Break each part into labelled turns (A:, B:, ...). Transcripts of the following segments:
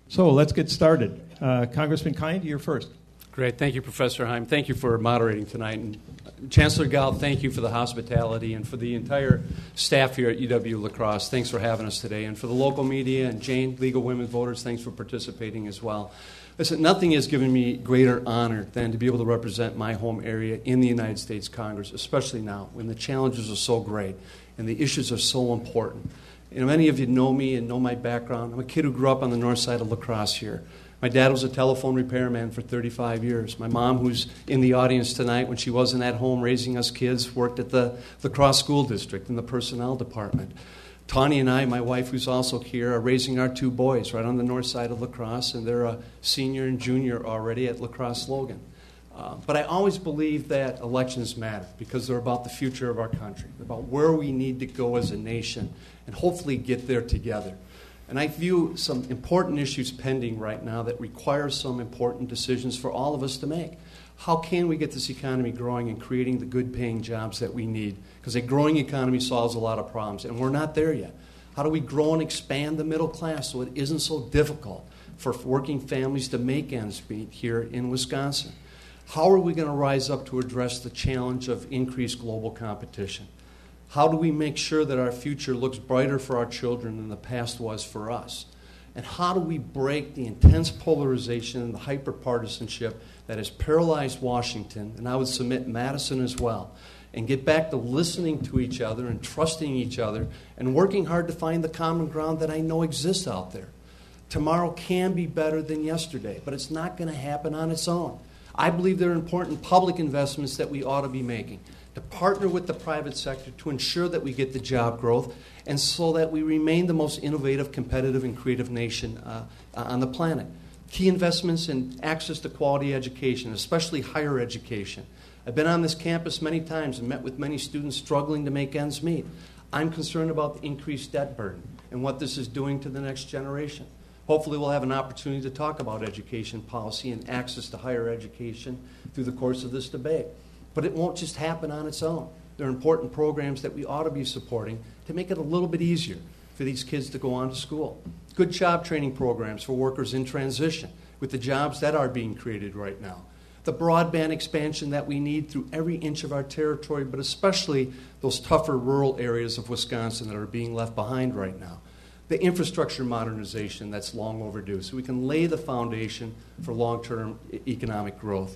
A: So let's get started. Congressman Kind, you're first.
B: Great. Thank you, Professor Heim. Thank you for moderating tonight. And Chancellor Gall, thank you for the hospitality, and for the entire staff here at UW-La Crosse, thanks for having us today. And for the local media and Jane, League of Women Voters, thanks for participating as well. Listen, nothing has given me greater honor than to be able to represent my home area in the United States Congress, especially now when the challenges are so great and the issues are so important. You know, many of you know me and know my background. I'm a kid who grew up on the north side of La Crosse here. My dad was a telephone repairman for 35 years. My mom, who's in the audience tonight, when she wasn't at home raising us kids, worked at the La Crosse School District in the personnel department. Tawny and I, my wife, who's also here, are raising our two boys right on the north side of La Crosse, and they're a senior and junior already at La Crosse Logan. But I always believe that elections matter because they're about the future of our country, about where we need to go as a nation, and hopefully get there together. And I view some important issues pending right now that require some important decisions for all of us to make. How can we get this economy growing and creating the good-paying jobs that we need? Because a growing economy solves a lot of problems, and we're not there yet. How do we grow and expand the middle class so it isn't so difficult for working families to make ends meet here in Wisconsin? How are we going to rise up to address the challenge of increased global competition? How do we make sure that our future looks brighter for our children than the past was for us? And how do we break the intense polarization and the hyperpartisanship that has paralyzed Washington, and I would submit Madison as well, and get back to listening to each other and trusting each other and working hard to find the common ground that I know exists out there? Tomorrow can be better than yesterday, but it's not going to happen on its own. I believe there are important public investments that we ought to be making, to partner with the private sector to ensure that we get the job growth and so that we remain the most innovative, competitive, and creative nation on the planet. Key investments in access to quality education, especially higher education. I've been on this campus many times and met with many students struggling to make ends meet. I'm concerned about the increased debt burden and what this is doing to the next generation. Hopefully we'll have an opportunity to talk about education policy and access to higher education through the course of this debate. But it won't just happen on its own. There are important programs that we ought to be supporting to make it a little bit easier for these kids to go on to school. Good job training programs for workers in transition with the jobs that are being created right now. The broadband expansion that we need through every inch of our territory, but especially those tougher rural areas of Wisconsin that are being left behind right now. The infrastructure modernization that's long overdue so we can lay the foundation for long-term economic growth.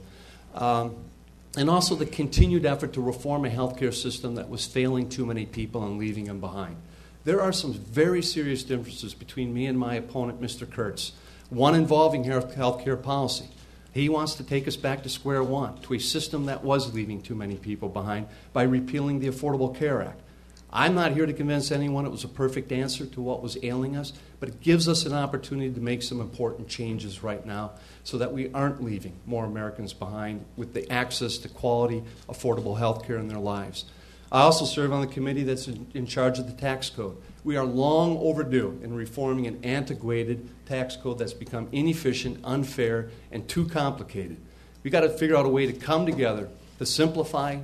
B: And also the continued effort to reform a healthcare system that was failing too many people and leaving them behind. There are some very serious differences between me and my opponent, Mr. Kurtz, one involving healthcare policy. He wants to take us back to square one, to a system that was leaving too many people behind by repealing the Affordable Care Act. I'm not here to convince anyone it was a perfect answer to what was ailing us, but it gives us an opportunity to make some important changes right now so that we aren't leaving more Americans behind with the access to quality, affordable health care in their lives. I also serve on the committee that's in charge of the tax code. We are long overdue in reforming an antiquated tax code that's become inefficient, unfair, and too complicated. We've got to figure out a way to come together to simplify,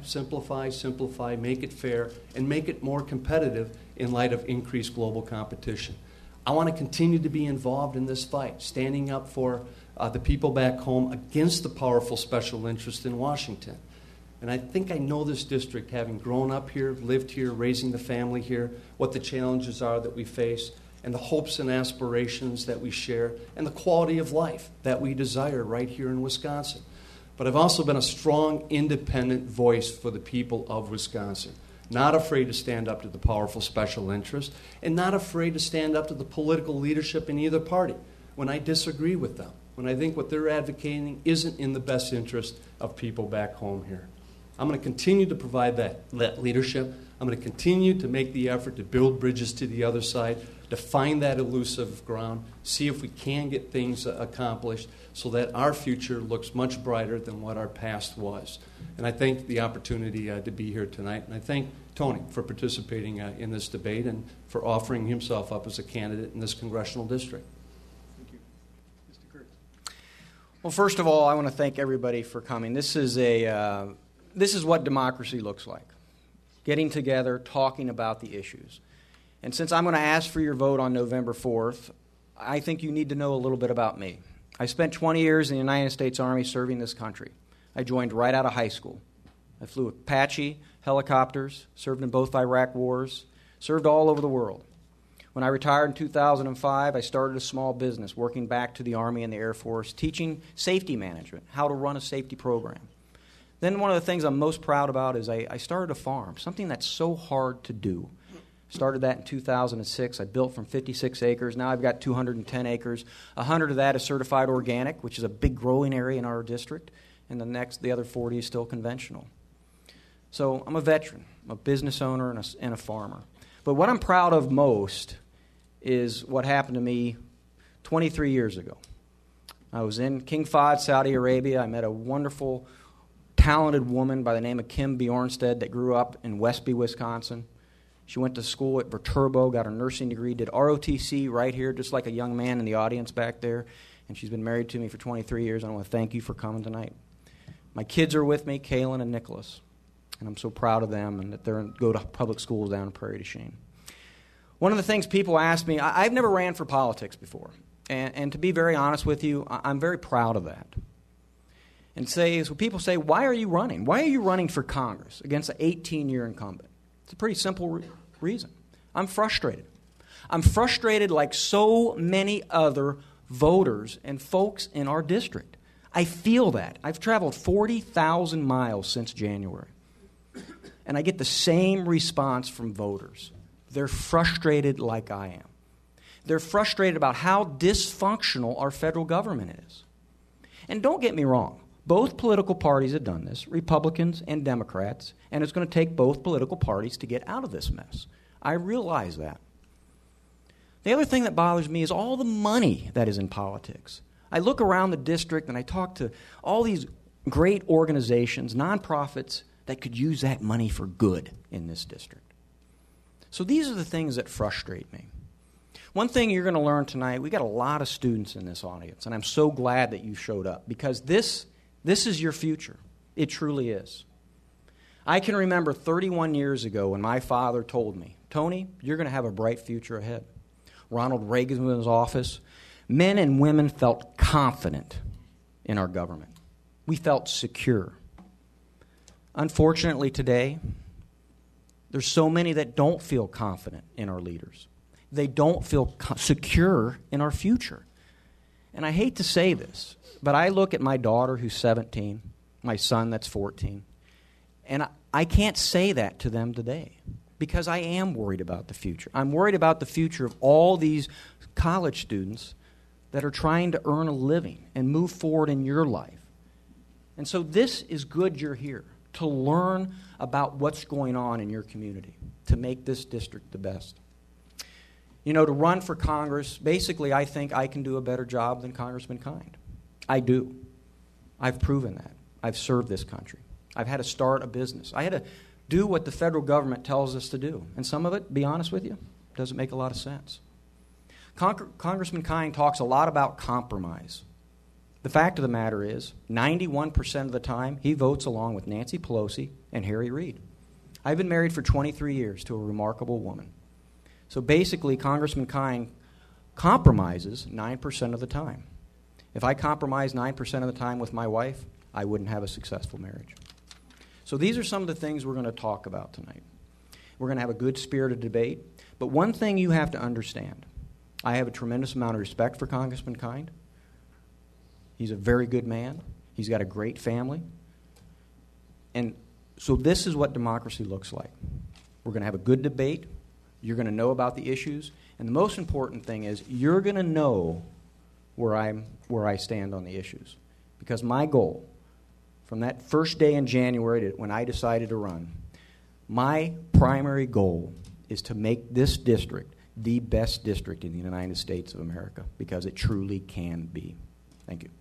B: make it fair, and make it more competitive in light of increased global competition. I want to continue to be involved in this fight, standing up for the people back home against the powerful special interest in Washington. And I think I know this district, having grown up here, lived here, raising the family here, what the challenges are that we face, and the hopes and aspirations that we share, and the quality of life that we desire right here in Wisconsin. But I've also been a strong, independent voice for the people of Wisconsin, not afraid to stand up to the powerful special interest, and not afraid to stand up to the political leadership in either party when I disagree with them, when I think what they're advocating isn't in the best interest of people back home here. I'm going to continue to provide that leadership. I'm going to continue to make the effort to build bridges to the other side, to find that elusive ground, see if we can get things accomplished so that our future looks much brighter than what our past was. And I thank the opportunity to be here tonight. And I thank Tony for participating in this debate and for offering himself up as a candidate in this congressional district.
A: Thank you. Mr. Kurtz.
C: Well, first of all, I want to thank everybody for coming. This is what democracy looks like, getting together, talking about the issues. And since I'm going to ask for your vote on November 4th, I think you need to know a little bit about me. I spent 20 years in the United States Army serving this country. I joined right out of high school. I flew Apache helicopters, served in both Iraq wars, served all over the world. When I retired in 2005, I started a small business working back to the Army and the Air Force, teaching safety management, how to run a safety program. Then one of the things I'm most proud about is I started a farm, something that's so hard to do. Started that in 2006. I built from 56 acres. Now I've got 210 acres. 100 of that is certified organic, which is a big growing area in our district, and the other 40 is still conventional. So I'm a veteran, I'm a business owner, and a farmer. But what I'm proud of most is what happened to me 23 years ago. I was in King Fahd, Saudi Arabia. I met a wonderful, talented woman by the name of Kim Bjornstad that grew up in Westby, Wisconsin. She went to school at Viterbo, got her nursing degree, did ROTC right here, just like a young man in the audience back there. And she's been married to me for 23 years. I want to thank you for coming tonight. My kids are with me, Kaylin and Nicholas. And I'm so proud of them and that they go to public schools down in Prairie du Chien. One of the things people ask me, I've never ran for politics before. And to be very honest with you, I'm very proud of that. And so people say, why are you running? Why are you running for Congress against an 18-year incumbent? It's a pretty simple reason. I'm frustrated. I'm frustrated like so many other voters and folks in our district. I feel that. I've traveled 40,000 miles since January. And I get the same response from voters. They're frustrated like I am. They're frustrated about how dysfunctional our federal government is. And don't get me wrong. Both political parties have done this, Republicans and Democrats, and it's going to take both political parties to get out of this mess. I realize that. The other thing that bothers me is all the money that is in politics. I look around the district and I talk to all these great organizations, nonprofits, that could use that money for good in this district. So these are the things that frustrate me. One thing you're going to learn tonight, we got a lot of students in this audience, and I'm so glad that you showed up because this is your future. It truly is. I can remember 31 years ago when my father told me, Tony, you're going to have a bright future ahead. Ronald Reagan was in his office. Men and women felt confident in our government. We felt secure. Unfortunately today, there's so many that don't feel confident in our leaders. They don't feel secure in our future. And I hate to say this, but I look at my daughter who's 17, my son that's 14, and I can't say that to them today because I am worried about the future. I'm worried about the future of all these college students that are trying to earn a living and move forward in your life. And so this is good you're here, to learn about what's going on in your community, to make this district the best. You know, to run for Congress, basically I think I can do a better job than Congressman Kind. I do. I've proven that. I've served this country. I've had to start a business. I had to do what the federal government tells us to do. And some of it, to be honest with you, doesn't make a lot of sense. Congressman Kind talks a lot about compromise. The fact of the matter is, 91% of the time, he votes along with Nancy Pelosi and Harry Reid. I've been married for 23 years to a remarkable woman. So basically, Congressman Kind compromises 9% of the time. If I compromise 9% of the time with my wife, I wouldn't have a successful marriage. So these are some of the things we're going to talk about tonight. We're going to have a good spirited debate. But one thing you have to understand, I have a tremendous amount of respect for Congressman Kind. He's a very good man. He's got a great family. And so this is what democracy looks like. We're going to have a good debate. You're going to know about the issues. And the most important thing is you're going to know where I stand on the issues. Because my goal, from that first day in January to when I decided to run, my primary goal is to make this district the best district in the United States of America, because it truly can be. Thank you.